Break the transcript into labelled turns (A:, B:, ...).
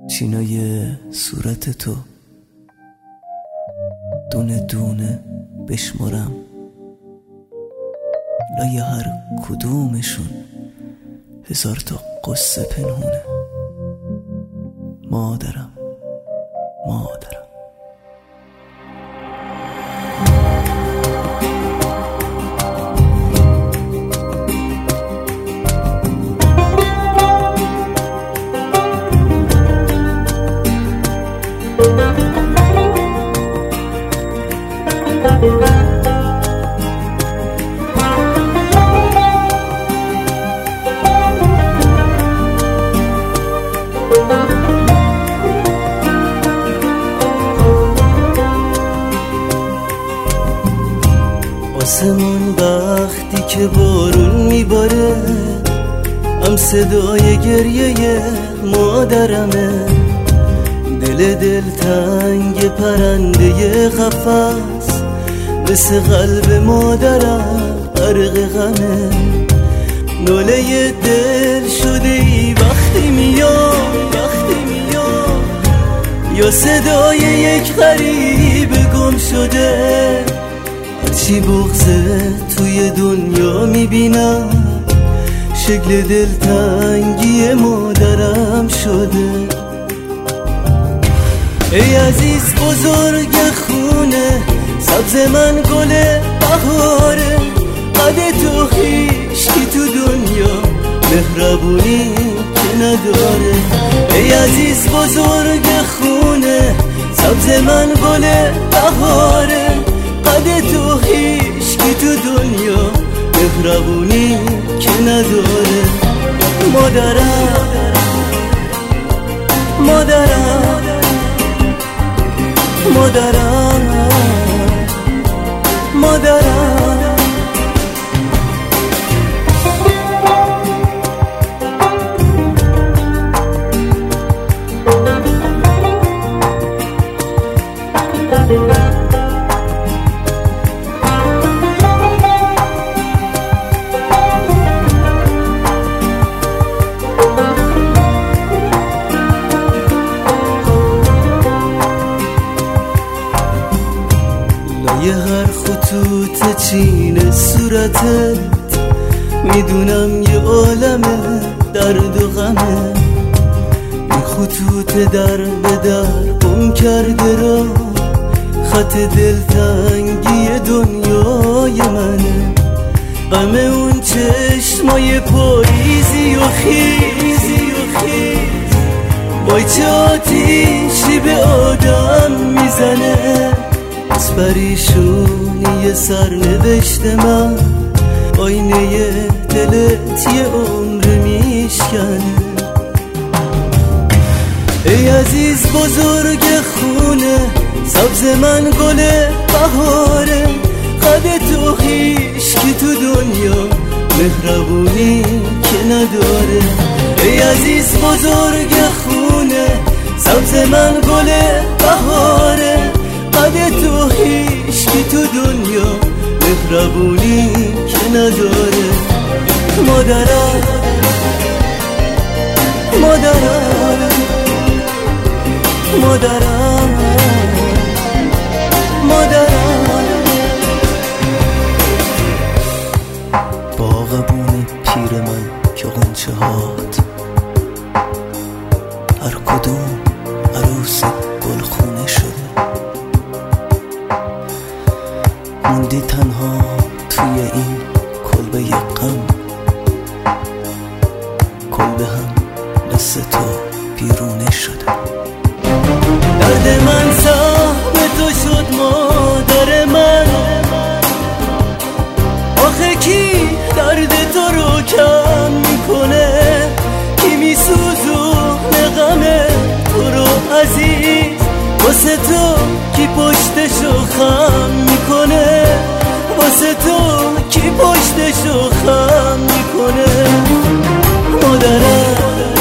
A: چینای صورت تو دونه دونه بشمرم، لای هر کدومشون 1000 تا قصه پنهونه. مادرم آسمون وقتی که بارون میباره هم صدای گریه مادرمه، دل تنگ پرنده قفس مثل قلب مادرم غرق غمه. ناله دل شده ای وقتی میاد یا صدای یک غریب گم شده. هرچی بغضه توی دنیا میبینم شکل دلتنگی مادرم شده. ای عزیز بزرگ خونه سبز من گل بهاره، قد تو هیچکی تو دنیا مهربونی که نداره. ای عزیز بزرگ خونه سبز من گل بهاره، قد تو هیچکی تو دنیا مهربونی که نداره. مادرم لایه هر خطوط چین صورتت میدونم یه عالمه درد و غمه. این خطوط در به در گم کرده را خط دلتنگی دنیای منه. غم اون چشمای پاییزی و خیزی وای چه آتیشی به آدم میزنه. از پریشونی سرنوشت من آینه دلت یه عمر میشکنه. ای عزیز بزرگ خونه سبز من گل بهاره، قد تو هیچکی تو دنیا مهربونی که نداره. ای عزیز بزرگ خونه سبز من گل بهاره، قد تو هیچکی تو دنیا مهربونی که نداره. مادرم باغبون پیر من که غنچه هات هر کدوم عروس گلخونه شده. موندی تنها توی این کلبه غم، کلبه هم مثل تو بیرونه شده. درد من سهم تو شد مادر من، آخه کی درد تو رو کم میکنه؟ کی میسوزونه غم تو رو عزیز؟ واسه تو کی پشتشو خم میکنه؟ واسه تو کی پشتشو خم میکنه؟ مادرم